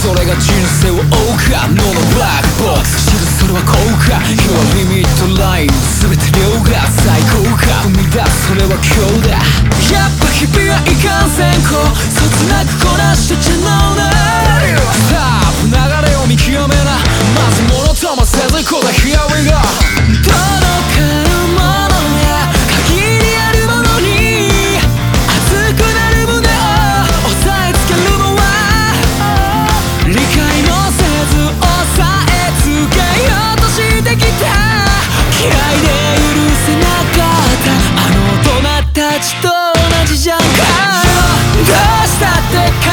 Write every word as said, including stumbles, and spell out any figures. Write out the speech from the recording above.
それが人生を追うか脳のブラックボックス知るそれは効果今日はリミットライン全て量が最高か生み出すそれは今日だやっぱ日々はいかんせんこそつなくこなしてちゃのうなスタープ流れを見極めなまず物ともせずこだ Here we go 届かぬものや限りあるものに熱くなる胸を押さえつけるのは理解もせず押さえつけようとしてきた嫌いで許せなかったあの大人たちと同じじゃんかどうしたって